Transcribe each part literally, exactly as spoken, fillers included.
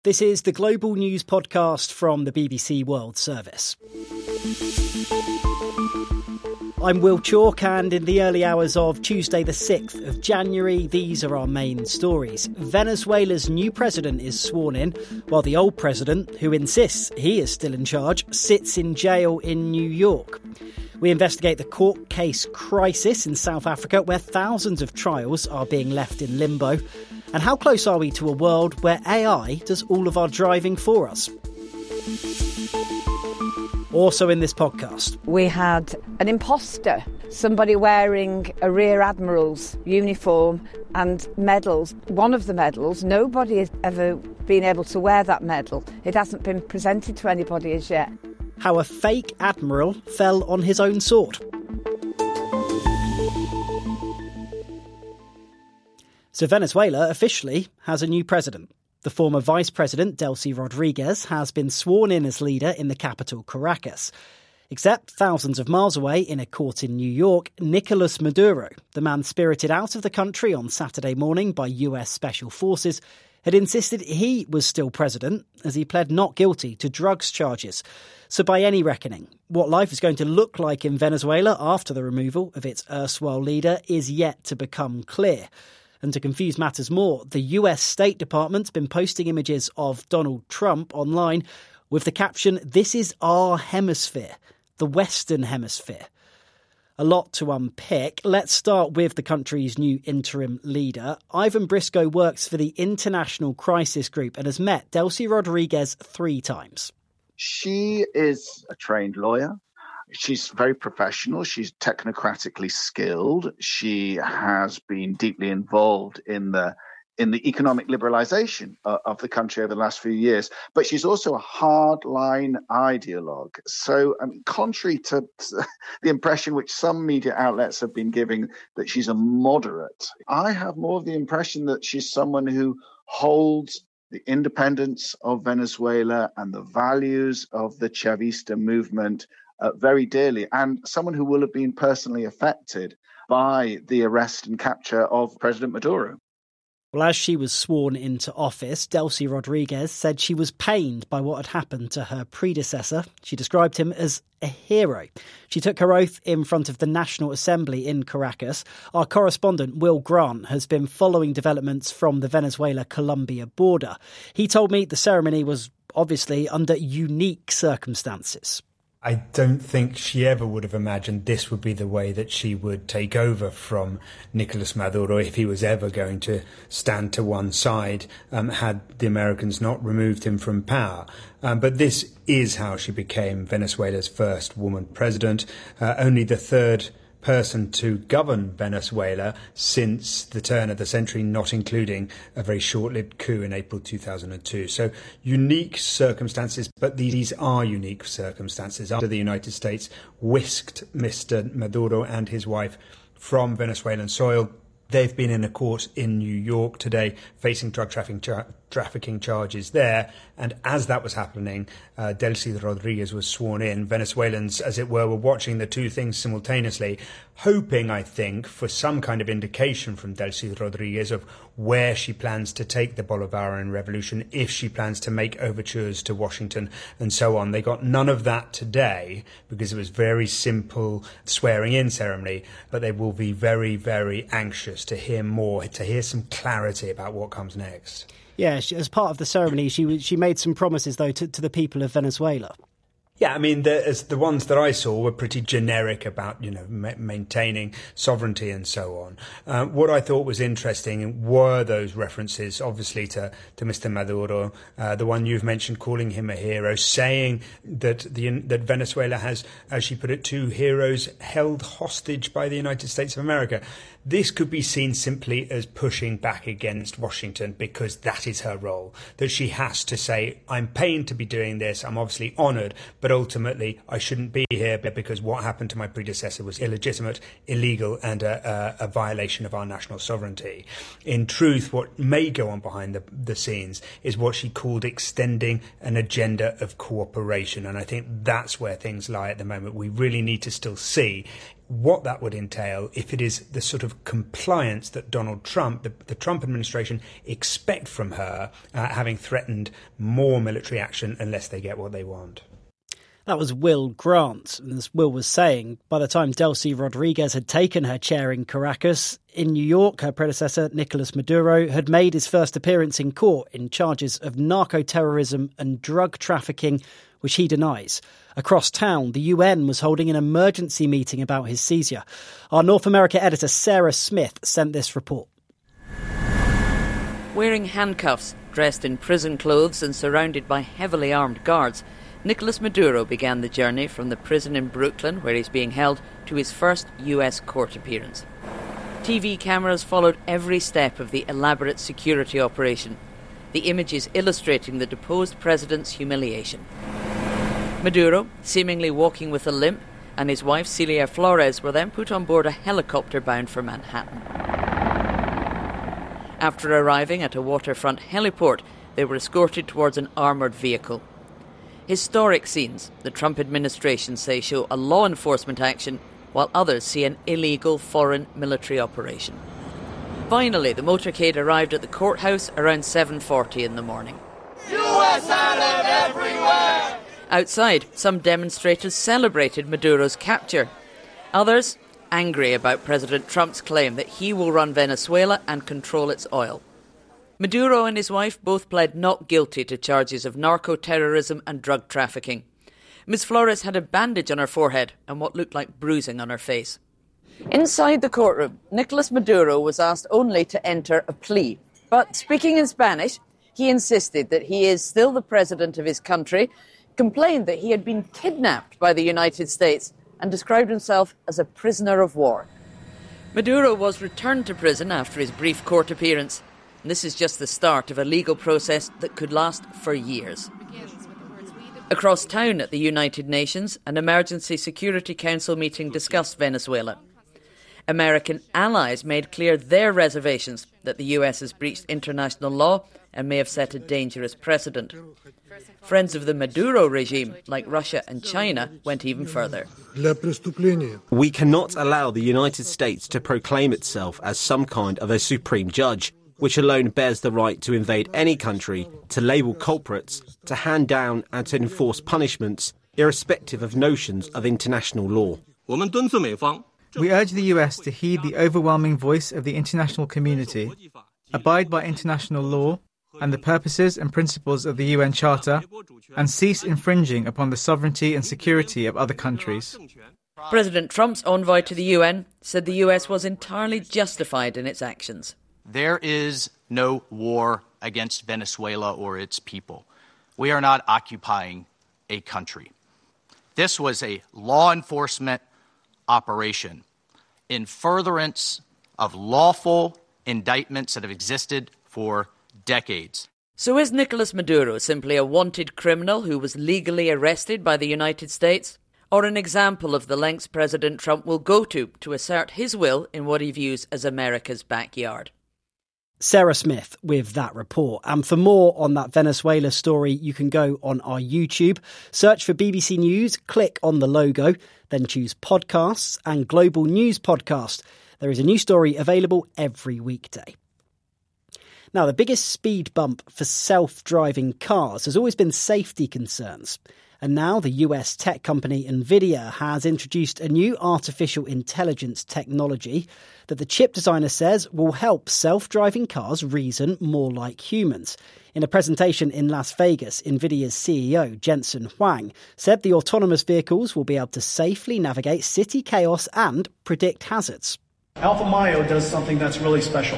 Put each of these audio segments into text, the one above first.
This is the Global News Podcast from the B B C World Service. I'm Will Chalk, and in the early hours of Tuesday the sixth of January, these are our main stories. Venezuela's new president is sworn in, while the old president, who insists he is still in charge, sits in jail in New York. We investigate the court case crisis in South Africa, where thousands of trials are being left in limbo. And how close are we to a world where A I does all of our driving for us? Also in this podcast, we had an imposter, somebody wearing a Rear Admiral's uniform and medals. One of the medals, nobody has ever been able to wear that medal. It hasn't been presented to anybody as yet. How a fake admiral fell on his own sword. So Venezuela officially has a new president. The former vice president, Delcy Rodriguez, has been sworn in as leader in the capital, Caracas. Except thousands of miles away in a court in New York, Nicolas Maduro, the man spirited out of the country on Saturday morning by U S Special Forces, had insisted he was still president as he pled not guilty to drugs charges. So by any reckoning, what life is going to look like in Venezuela after the removal of its erstwhile leader is yet to become clear. And to confuse matters more, the U S State Department's been posting images of Donald Trump online with the caption, "This is our hemisphere, the Western Hemisphere." A lot to unpick. Let's start with the country's new interim leader. Ivan Briscoe works for the International Crisis Group and has met Delcy Rodriguez three times. She is a trained lawyer. She's very professional. She's technocratically skilled. She has been deeply involved in the in the economic liberalization of, of the country over the last few years. But she's also a hardline ideologue. So, I mean, contrary to the impression which some media outlets have been giving that she's a moderate, I have more of the impression that she's someone who holds the independence of Venezuela and the values of the Chavista movement Uh, very dearly, and someone who will have been personally affected by the arrest and capture of President Maduro. Well, as she was sworn into office, Delcy Rodriguez said she was pained by what had happened to her predecessor. She described him as a hero. She took her oath in front of the National Assembly in Caracas. Our correspondent, Will Grant, has been following developments from the Venezuela-Colombia border. He told me the ceremony was obviously under unique circumstances. I don't think she ever would have imagined this would be the way that she would take over from Nicolas Maduro if he was ever going to stand to one side, um, had the Americans not removed him from power. Um, but this is how she became Venezuela's first woman president, uh, only the third person to govern Venezuela since the turn of the century, not including a very short-lived coup in April two thousand two. So unique circumstances, but these are unique circumstances. After the United States whisked Mister Maduro and his wife from Venezuelan soil, they've been in a court in New York today facing drug trafficking, char- trafficking charges there. And as that was happening, uh, Delcy Rodriguez was sworn in. Venezuelans, as it were, were watching the two things simultaneously, hoping, I think, for some kind of indication from Delcy Rodriguez of where she plans to take the Bolivarian revolution, if she plans to make overtures to Washington and so on. They got none of that today because it was very simple swearing-in ceremony, but they will be very, very anxious to hear more, to hear some clarity about what comes next. Yeah, she, as part of the ceremony, she she made some promises, though, to, to the people of Venezuela. Yeah, I mean, the, as the ones that I saw were pretty generic about, you know, ma- maintaining sovereignty and so on. Uh, what I thought was interesting were those references, obviously, to, to Mister Maduro, uh, the one you've mentioned, calling him a hero, saying that the that Venezuela has, as she put it, two heroes held hostage by the United States of America. This could be seen simply as pushing back against Washington because that is her role, that she has to say, I'm pained to be doing this, I'm obviously honoured, but ultimately I shouldn't be here because what happened to my predecessor was illegitimate, illegal and a, a, a violation of our national sovereignty. In truth, what may go on behind the, the scenes is what she called extending an agenda of cooperation. And I think that's where things lie at the moment. We really need to still see what that would entail if it is the sort of compliance that Donald Trump, the, the Trump administration, expect from her, uh, having threatened more military action unless they get what they want. That was Will Grant. And as Will was saying, by the time Delcy Rodriguez had taken her chair in Caracas, in New York, her predecessor, Nicolas Maduro, had made his first appearance in court in charges of narco-terrorism and drug trafficking, which he denies. Across town, the U N was holding an emergency meeting about his seizure. Our North America editor, Sarah Smith, sent this report. Wearing handcuffs, dressed in prison clothes and surrounded by heavily armed guards, Nicolas Maduro began the journey from the prison in Brooklyn, where he's being held, to his first U S court appearance. T V cameras followed every step of the elaborate security operation, the images illustrating the deposed president's humiliation. Maduro, seemingly walking with a limp, and his wife Celia Flores were then put on board a helicopter bound for Manhattan. After arriving at a waterfront heliport, they were escorted towards an armoured vehicle. Historic scenes, the Trump administration say, show a law enforcement action, while others see an illegal foreign military operation. Finally, the motorcade arrived at the courthouse around seven forty in the morning. U S A love everywhere! Outside, some demonstrators celebrated Maduro's capture. Others, angry about President Trump's claim that he will run Venezuela and control its oil. Maduro and his wife both pled not guilty to charges of narco-terrorism and drug trafficking. Miz Flores had a bandage on her forehead and what looked like bruising on her face. Inside the courtroom, Nicolas Maduro was asked only to enter a plea. But speaking in Spanish, he insisted that he is still the president of his country, complained that he had been kidnapped by the United States, and described himself as a prisoner of war. Maduro was returned to prison after his brief court appearance. And this is just the start of a legal process that could last for years. Across town at the United Nations, an Emergency Security Council meeting discussed Venezuela. American allies made clear their reservations that the U S has breached international law and may have set a dangerous precedent. Friends of the Maduro regime, like Russia and China, went even further. We cannot allow the United States to proclaim itself as some kind of a supreme judge, which alone bears the right to invade any country, to label culprits, to hand down and to enforce punishments, irrespective of notions of international law. We urge the U S to heed the overwhelming voice of the international community, abide by international law and the purposes and principles of the U N Charter, and cease infringing upon the sovereignty and security of other countries. President Trump's envoy to the U N said the U S was entirely justified in its actions. There is no war against Venezuela or its people. We are not occupying a country. This was a law enforcement operation in furtherance of lawful indictments that have existed for decades. So is Nicolas Maduro simply a wanted criminal who was legally arrested by the United States? Or an example of the lengths President Trump will go to to assert his will in what he views as America's backyard? Sarah Smith with that report. And for more on that Venezuela story, you can go on our YouTube, search for B B C News, click on the logo, then choose podcasts and Global News Podcast. There is a new story available every weekday. Now, the biggest speed bump for self-driving cars has always been safety concerns. And now the U S tech company Nvidia has introduced a new artificial intelligence technology that the chip designer says will help self-driving cars reason more like humans. In a presentation in Las Vegas, Nvidia's C E O, Jensen Huang, said the autonomous vehicles will be able to safely navigate city chaos and predict hazards. Alpha Mayo does something that's really special.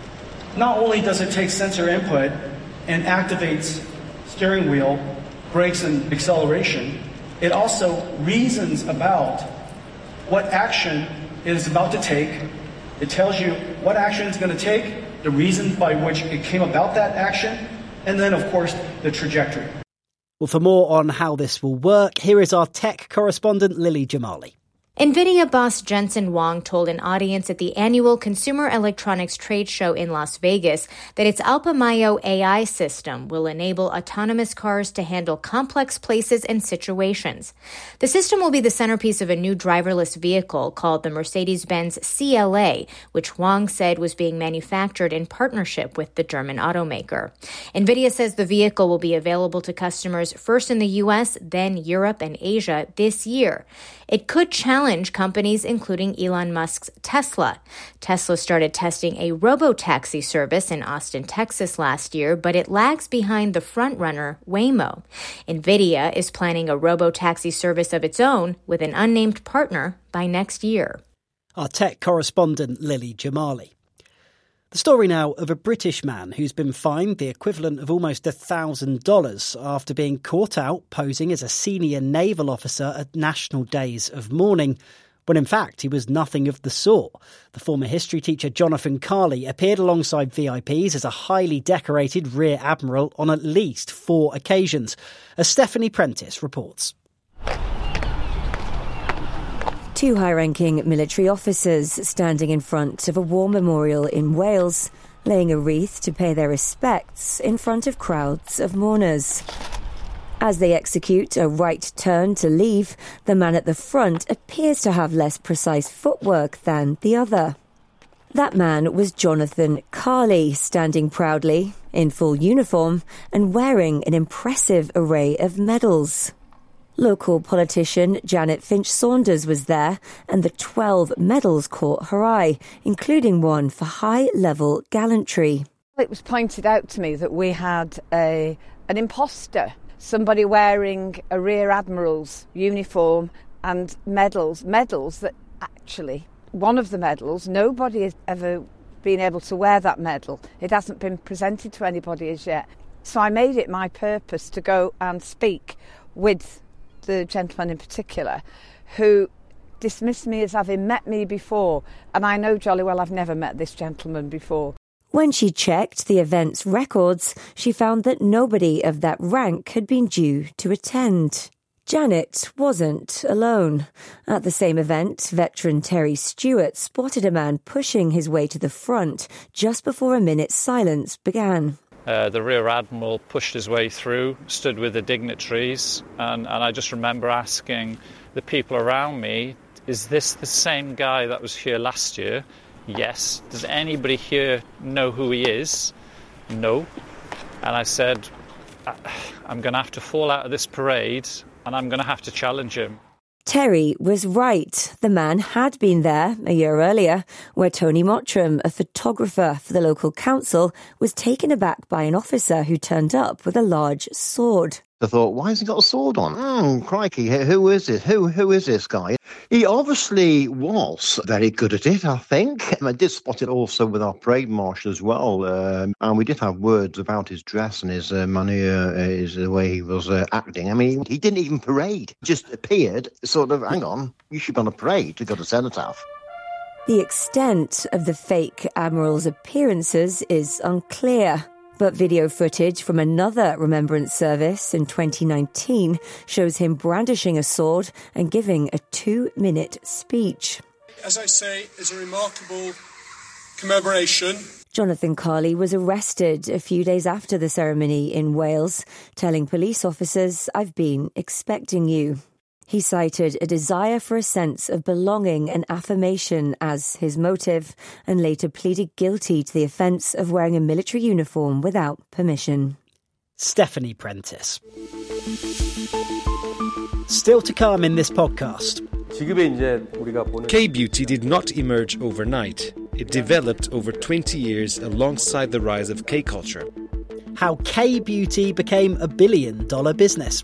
Not only does it take sensor input and activates steering wheel, brakes and acceleration, it also reasons about what action it is about to take. It tells you what action it's going to take, the reasons by which it came about that action, and then, of course, the trajectory. Well, for more on how this will work, here is our tech correspondent, Lily Jamali. NVIDIA boss Jensen Huang told an audience at the annual Consumer Electronics Trade Show in Las Vegas that its Alpamayo A I system will enable autonomous cars to handle complex places and situations. The system will be the centerpiece of a new driverless vehicle called the Mercedes-Benz C L A, which Huang said was being manufactured in partnership with the German automaker. NVIDIA says the vehicle will be available to customers first in the U S, then Europe and Asia this year. It could challenge companies including Elon Musk's Tesla. Tesla started testing a robo-taxi service in Austin, Texas last year, but it lags behind the frontrunner Waymo. NVIDIA is planning a robo-taxi service of its own with an unnamed partner by next year. Our tech correspondent Lily Jamali. The story now of a British man who's been fined the equivalent of almost one thousand dollars after being caught out posing as a senior naval officer at National Days of Mourning, when in fact he was nothing of the sort. The former history teacher Jonathan Carley appeared alongside V I Ps as a highly decorated Rear Admiral on at least four occasions, as Stephanie Prentice reports. Two high-ranking military officers standing in front of a war memorial in Wales, laying a wreath to pay their respects in front of crowds of mourners. As they execute a right turn to leave, the man at the front appears to have less precise footwork than the other. That man was Jonathan Carley, standing proudly, in full uniform, and wearing an impressive array of medals. Local politician Janet Finch-Saunders was there, and the twelve medals caught her eye, including one for high-level gallantry. It was pointed out to me that we had a an imposter, somebody wearing a Rear Admiral's uniform and medals, medals that actually, one of the medals, nobody has ever been able to wear that medal. It hasn't been presented to anybody as yet. So I made it my purpose to go and speak with the gentleman in particular who dismissed me as having met me before, and I know jolly well I've never met this gentleman before. When she checked the event's records, she found that nobody of that rank had been due to attend. Janet wasn't alone. At the same event, veteran Terry Stewart spotted a man pushing his way to the front just before a minute's silence began. Uh, the Rear Admiral pushed his way through, stood with the dignitaries, and, and I just remember asking the people around me, is this the same guy that was here last year? Yes. Does anybody here know who he is? No. And I said, I'm going to have to fall out of this parade and I'm going to have to challenge him. Terry was right. The man had been there a year earlier, where Tony Mottram, a photographer for the local council, was taken aback by an officer who turned up with a large sword. I thought, why has he got a sword on? Oh, crikey, who is this? Who Who is this guy? He obviously was very good at it, I think. I did spot it also with our parade marshal as well. Um, and we did have words about his dress and his uh, manner, uh, his, the way he was uh, acting. I mean, he didn't even parade. Just appeared, sort of, hang on, you should be on a parade to go to Cenotaph. The extent of the fake Admiral's appearances is unclear. But video footage from another remembrance service in twenty nineteen shows him brandishing a sword and giving a two-minute speech. As I say, it's a remarkable commemoration. Jonathan Carley was arrested a few days after the ceremony in Wales, telling police officers, "I've been expecting you." He cited a desire for a sense of belonging and affirmation as his motive, and later pleaded guilty to the offence of wearing a military uniform without permission. Stephanie Prentice. Still to come in this podcast. K-beauty did not emerge overnight. It developed over twenty years alongside the rise of K-culture. How K-beauty became a billion-dollar business.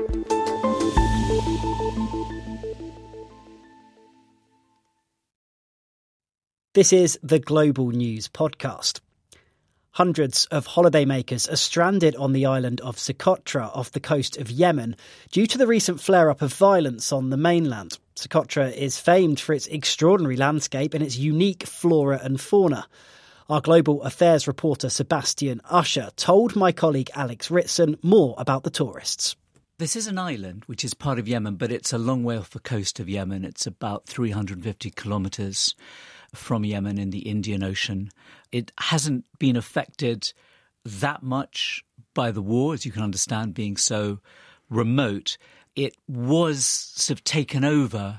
This is the Global News Podcast. Hundreds of holidaymakers are stranded on the island of Socotra off the coast of Yemen due to the recent flare-up of violence on the mainland. Socotra is famed for its extraordinary landscape and its unique flora and fauna. Our global affairs reporter Sebastian Usher told my colleague Alex Ritson more about the tourists. This is an island which is part of Yemen, but it's a long way off the coast of Yemen. It's about three hundred fifty kilometres from Yemen in the Indian Ocean. It hasn't been affected that much by the war, as you can understand, being so remote. It was sort of taken over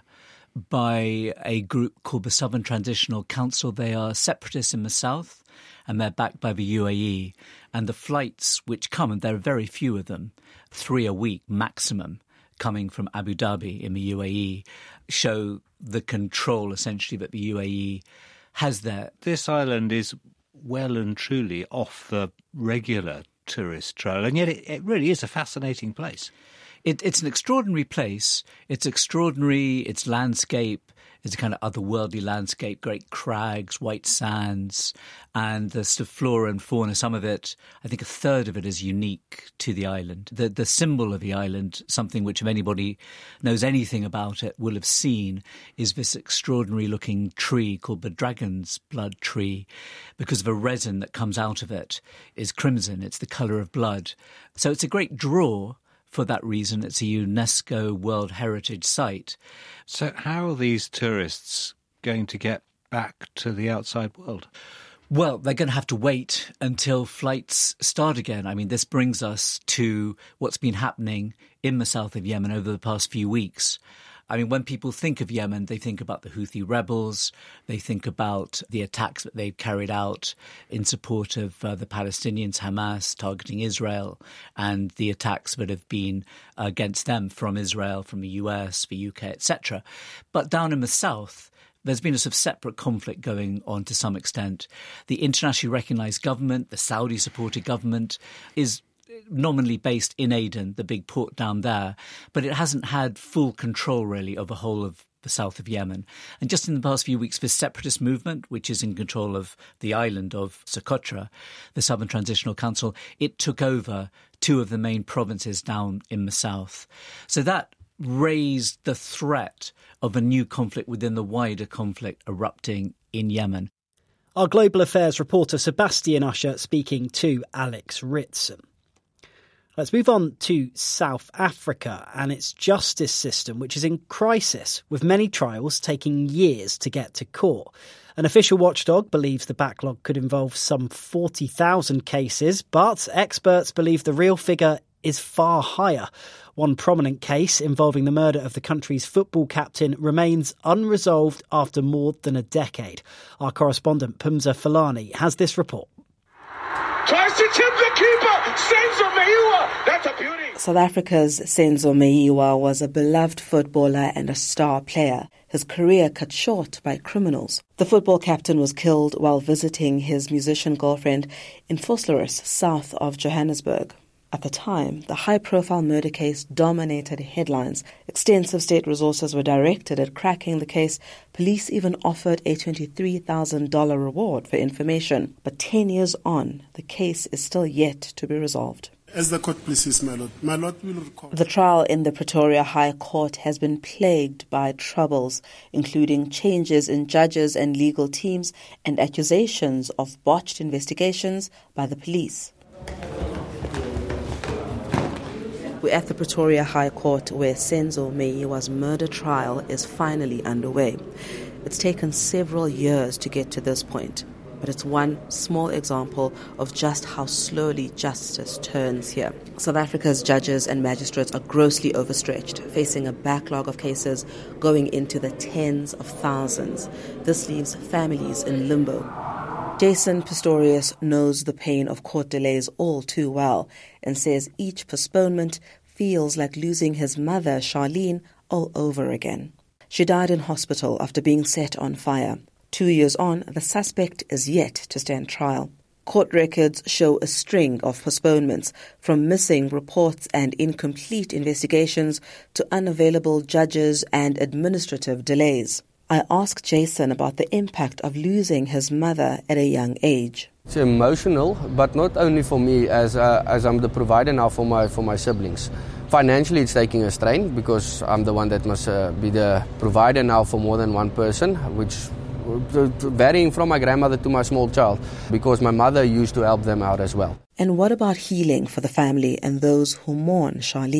by a group called the Southern Transitional Council. They are separatists in the south, and they're backed by the U A E. And the flights which come, and there are very few of them, three a week maximum, coming from Abu Dhabi in the U A E, show the control, essentially, that the U A E has there. This island is well and truly off the regular tourist trail, and yet it, it really is a fascinating place. It, it's an extraordinary place. It's extraordinary. Its landscape is a kind of otherworldly landscape, great crags, white sands, and the sort of flora and fauna. Some of it, I think a third of it is unique to the island. The, the symbol of the island, something which if anybody knows anything about it will have seen, is this extraordinary looking tree called the dragon's blood tree, because the resin that comes out of it is crimson. It's the colour of blood. So it's a great draw. For that reason, it's a UNESCO World Heritage Site. So how are these tourists going to get back to the outside world? Well, they're going to have to wait until flights start again. I mean, this brings us to what's been happening in the south of Yemen over the past few weeks. I mean, when people think of Yemen, they think about the Houthi rebels. They think about the attacks that they've carried out in support of uh, the Palestinians, Hamas, targeting Israel, and the attacks that have been against them from Israel, from the U S, the U K, et cetera. But down in the south, there's been a sort of separate conflict going on to some extent. The internationally recognised government, the Saudi-supported government, is nominally based in Aden, the big port down there, but it hasn't had full control really of the whole of the south of Yemen. And just in the past few weeks, the separatist movement, which is in control of the island of Socotra, the Southern Transitional Council, it took over two of the main provinces down in the south. So that raised the threat of a new conflict within the wider conflict erupting in Yemen. Our global affairs reporter Sebastian Usher speaking to Alex Ritson. Let's move on to South Africa and its justice system, which is in crisis, with many trials taking years to get to court. An official watchdog believes the backlog could involve some forty thousand cases, but experts believe the real figure is far higher. One prominent case involving the murder of the country's football captain remains unresolved after more than a decade. Our correspondent Pumza Falani has this report. Tries to tip the keeper, Senzo Meyiwa. That's a beauty. South Africa's Senzo Meyiwa was a beloved footballer and a star player. His career cut short by criminals. The football captain was killed while visiting his musician girlfriend in Vosloorus, south of Johannesburg. At the time, the high-profile murder case dominated headlines. Extensive state resources were directed at cracking the case. Police even offered a twenty-three thousand dollars reward for information. But ten years on, the case is still yet to be resolved. As the court pleases, my lord, my lord will record. The trial in the Pretoria High Court has been plagued by troubles, including changes in judges and legal teams and accusations of botched investigations by the police. We're at the Pretoria High Court where Senzo Meyiwa's murder trial is finally underway. It's taken several years to get to this point, but it's one small example of just how slowly justice turns here. South Africa's judges and magistrates are grossly overstretched, facing a backlog of cases going into the tens of thousands. This leaves families in limbo. Jason Pistorius knows the pain of court delays all too well and says each postponement feels like losing his mother, Charlene, all over again. She died in hospital after being set on fire. Two years on, the suspect is yet to stand trial. Court records show a string of postponements, from missing reports and incomplete investigations to unavailable judges and administrative delays. I asked Jason about the impact of losing his mother at a young age. It's emotional, but not only for me as uh, as I'm the provider now for my for my siblings. Financially, it's taking a strain because I'm the one that must uh, be the provider now for more than one person, which varying from my grandmother to my small child, because my mother used to help them out as well. And what about healing for the family and those who mourn Charlene?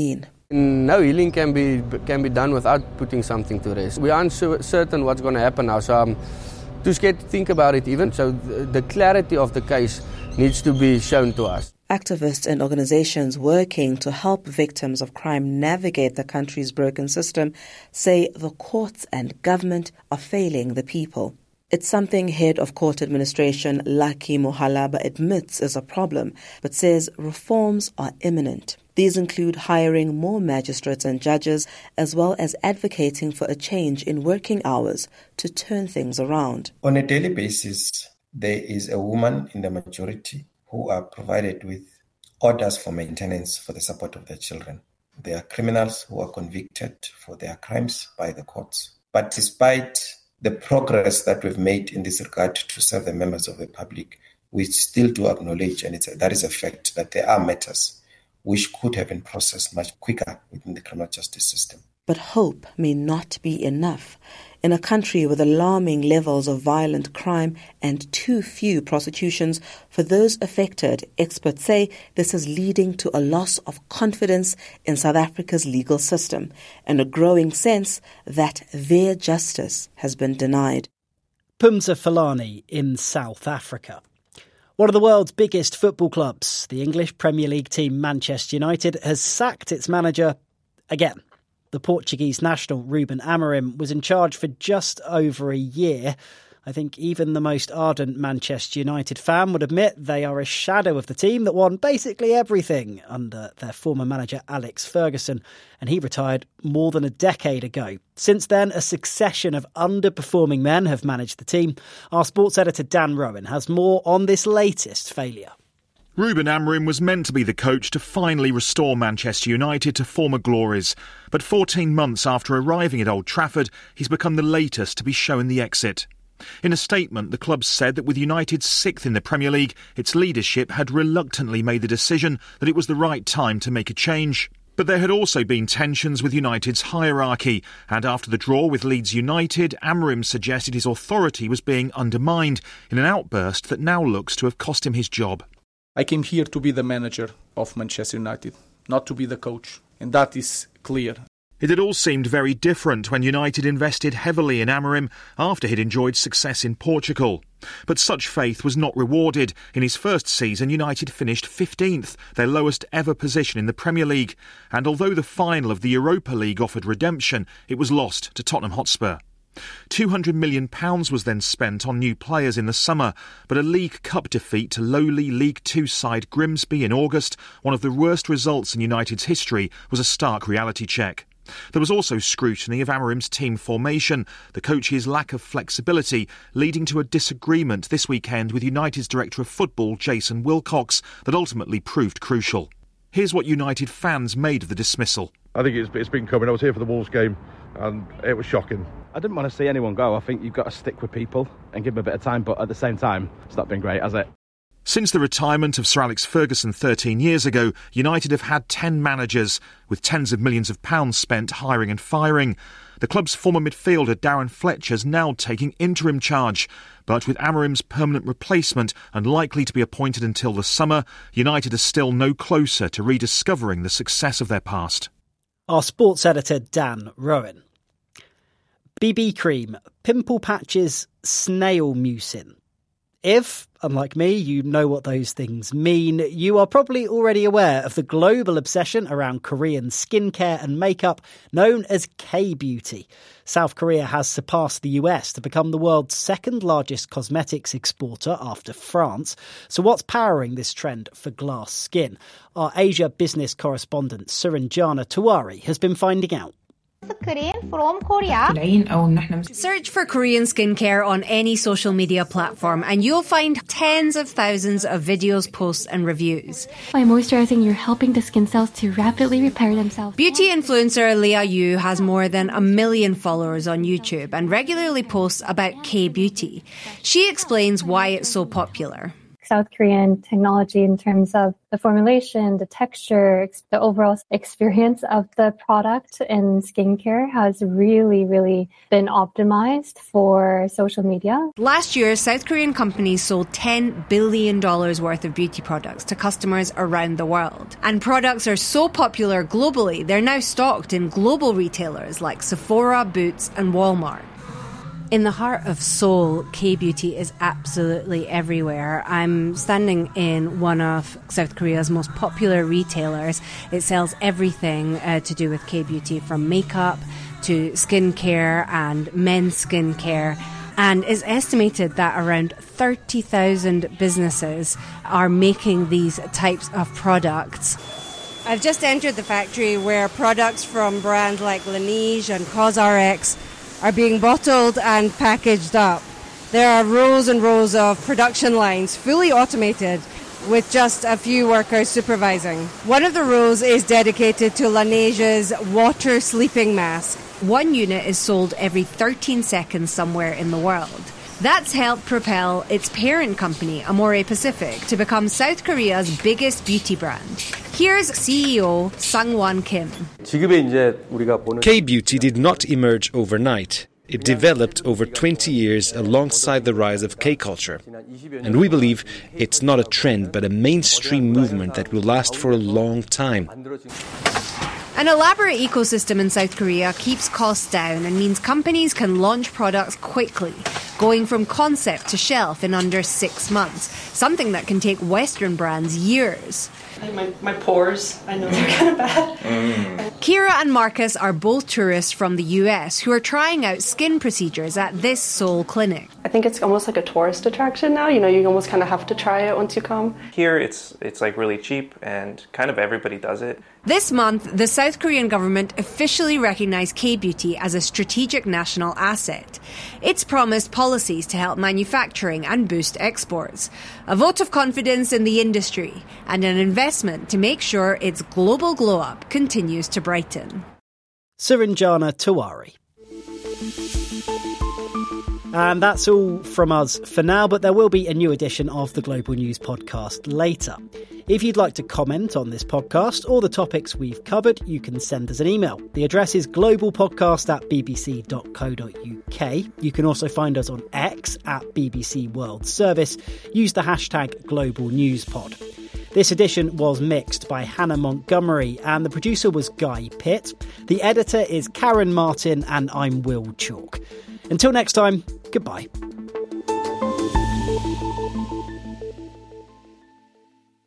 No healing can be can be done without putting something to rest. We aren't certain what's going to happen now, so I'm too scared to think about it even. So the clarity of the case needs to be shown to us. Activists and organizations working to help victims of crime navigate the country's broken system say the courts and government are failing the people. It's something Head of Court Administration Lucky Mohalaba admits is a problem, but says reforms are imminent. These include hiring more magistrates and judges, as well as advocating for a change in working hours to turn things around. On a daily basis, there is a woman in the majority who are provided with orders for maintenance for the support of their children. They are criminals who are convicted for their crimes by the courts. But despite the progress that we've made in this regard to serve the members of the public, we still do acknowledge, and it's a, that is a fact, that there are matters which could have been processed much quicker within the criminal justice system. But hope may not be enough. In a country with alarming levels of violent crime and too few prosecutions for those affected, experts say this is leading to a loss of confidence in South Africa's legal system and a growing sense that their justice has been denied. Phumza Philani in South Africa. One of the world's biggest football clubs, the English Premier League team Manchester United, has sacked its manager again. The Portuguese national, Ruben Amorim, was in charge for just over a year. I think even the most ardent Manchester United fan would admit they are a shadow of the team that won basically everything under their former manager Alex Ferguson, and he retired more than a decade ago. Since then, a succession of underperforming men have managed the team. Our sports editor Dan Rowan has more on this latest failure. Ruben Amorim was meant to be the coach to finally restore Manchester United to former glories. But fourteen months after arriving at Old Trafford, he's become the latest to be shown the exit. In a statement, the club said that with United sixth in the Premier League, its leadership had reluctantly made the decision that it was the right time to make a change. But there had also been tensions with United's hierarchy, and after the draw with Leeds United, Amorim suggested his authority was being undermined in an outburst that now looks to have cost him his job. I came here to be the manager of Manchester United, not to be the coach, and that is clear. It had all seemed very different when United invested heavily in Amorim after he'd enjoyed success in Portugal. But such faith was not rewarded. In his first season, United finished fifteenth, their lowest ever position in the Premier League. And although the final of the Europa League offered redemption, it was lost to Tottenham Hotspur. two hundred million pounds was then spent on new players in the summer, but a League Cup defeat to lowly League Two side Grimsby in August, one of the worst results in United's history, was a stark reality check. There was also scrutiny of Amorim's team formation, the coach's lack of flexibility, leading to a disagreement this weekend with United's director of football, Jason Wilcox, that ultimately proved crucial. Here's what United fans made of the dismissal. I think it's, it's been coming. I was here for the Wolves game and it was shocking. I didn't want to see anyone go. I think you've got to stick with people and give them a bit of time, but at the same time, it's not been great, has it? Since the retirement of Sir Alex Ferguson thirteen years ago, United have had ten managers, with tens of millions of pounds spent hiring and firing. The club's former midfielder Darren Fletcher's now taking interim charge. But with Amorim's permanent replacement unlikely to be appointed until the summer, United are still no closer to rediscovering the success of their past. Our sports editor Dan Rowan. B B cream, pimple patches, snail mucin. If, unlike me, you know what those things mean, you are probably already aware of the global obsession around Korean skincare and makeup known as K-beauty. South Korea has surpassed the U S to become the world's second largest cosmetics exporter after France. So what's powering this trend for glass skin? Our Asia business correspondent Suranjana Tiwari has been finding out. from Korea. Search for Korean skincare on any social media platform and you'll find tens of thousands of videos, posts and reviews. By moisturizing, you're helping the skin cells to rapidly repair themselves. Beauty influencer Leah Yu has more than a million followers on YouTube and regularly posts about K-beauty. She explains why it's so popular. South Korean technology in terms of the formulation, the texture, the overall experience of the product in skincare has really, really been optimized for social media. Last year, South Korean companies sold ten billion dollars worth of beauty products to customers around the world. And products are so popular globally, they're now stocked in global retailers like Sephora, Boots and Walmart. In the heart of Seoul, K-beauty is absolutely everywhere. I'm standing in one of South Korea's most popular retailers. It sells everything uh, to do with K-beauty, from makeup to skincare and men's skincare. And it's estimated that around thirty thousand businesses are making these types of products. I've just entered the factory where products from brands like Laneige and CosRx are being bottled and packaged up. There are rows and rows of production lines, fully automated, with just a few workers supervising. One of the rows is dedicated to Laneige's water sleeping mask. One unit is sold every thirteen seconds somewhere in the world. That's helped propel its parent company, Amore Pacific, to become South Korea's biggest beauty brand. Here's C E O Sang-won Kim. K-beauty did not emerge overnight. It developed over twenty years alongside the rise of K-culture. And we believe it's not a trend, but a mainstream movement that will last for a long time. An elaborate ecosystem in South Korea keeps costs down and means companies can launch products quickly, going from concept to shelf in under six months, something that can take Western brands years. My, my pores, I know they're kind of bad. Mm. Kira and Marcus are both tourists from the U S who are trying out skin procedures at this Seoul clinic. I think it's almost like a tourist attraction now. You know, you almost kind of have to try it once you come. Here, it's it's like really cheap and kind of everybody does it. This month, the South Korean government officially recognised K-beauty as a strategic national asset. It's promised policies to help manufacturing and boost exports, a vote of confidence in the industry, and an investment to make sure its global glow-up continues to brighten. Suranjana Tiwari. And that's all from us for now, but there will be a new edition of the Global News podcast later. If you'd like to comment on this podcast or the topics we've covered, you can send us an email. The address is globalpodcast at bbc dot co dot uk. You can also find us on X at B B C World Service. Use the hashtag GlobalNewsPod. This edition was mixed by Hannah Montgomery and the producer was Guy Pitt. The editor is Karen Martin and I'm Will Chalk. Until next time, goodbye.